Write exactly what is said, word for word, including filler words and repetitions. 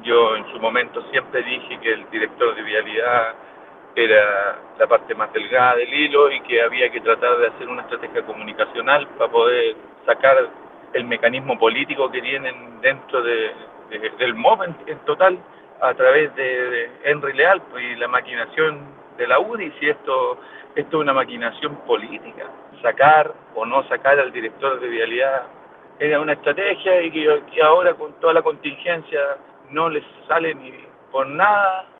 Yo en su momento siempre dije que el director de vialidad era la parte más delgada del hilo y que había que tratar de hacer una estrategia comunicacional para poder sacar el mecanismo político que tienen dentro de, de, del M O V en, en total a través de, de Henry Leal pues, y la maquinación de la U D I, si esto, esto es una maquinación política, sacar o no sacar al director de vialidad era una estrategia y que, que ahora con toda la contingencia no les sale ni por nada